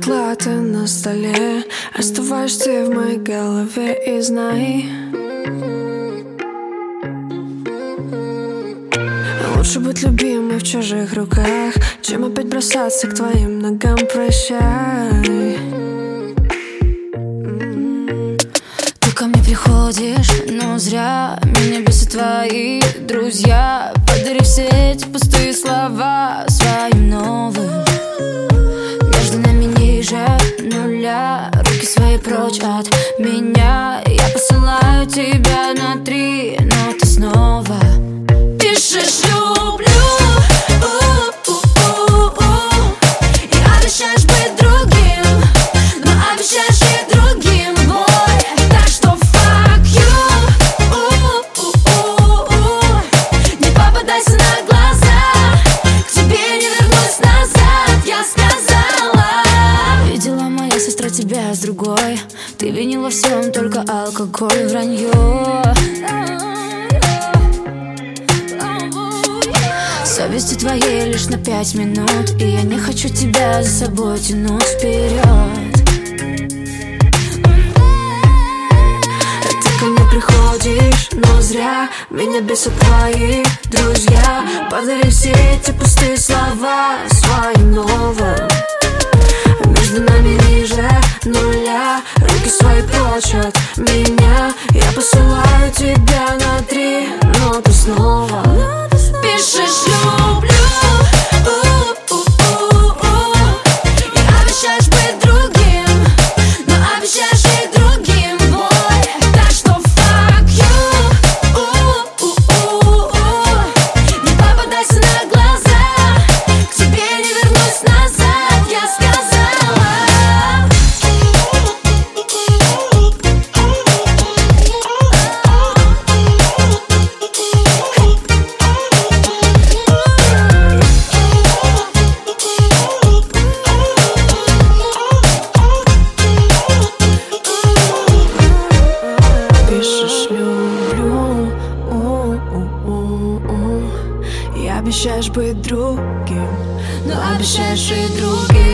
доклады на столе. Оставаешься ты в моей голове и знай, лучше быть любимой в чужих руках, чем опять бросаться к твоим ногам. Прощай. Ты ко мне приходишь, но зря. Меня бесят твои друзья, подарив все эти пустые слова своим новым. Между нами ниже нуля, руки свои прочь от меня. Я посылаю тебя на 3, но ты снова пишешь «люблю». И обещаешь быть другим, но обещаешь и другим, бой. Так что fuck you. Не попадайся на глаза, к тебе не вернусь назад, я сказала. Видела моя сестра тебя с другой, ты винила всем только алкоголь и вранье. Совестью твоей лишь на 5 минут, и я не хочу тебя за собой тянуть вперед. Ты ко мне приходишь, но зря. Меня бесят твои друзья, подари все эти пустые слова своим новым. Между нами ниже нуля, руки свои прочь от меня. Я посылаю тебя на 3, но ты снова пишешь «люблю». И обещаешь быть другим, но обещаешь и другим, бой. Так что fuck you. Не попадайся на глаза, к тебе не вернусь назад, я сказала. пишешь «люблю». И обещаешь быть другим, Но обещаешь и другим.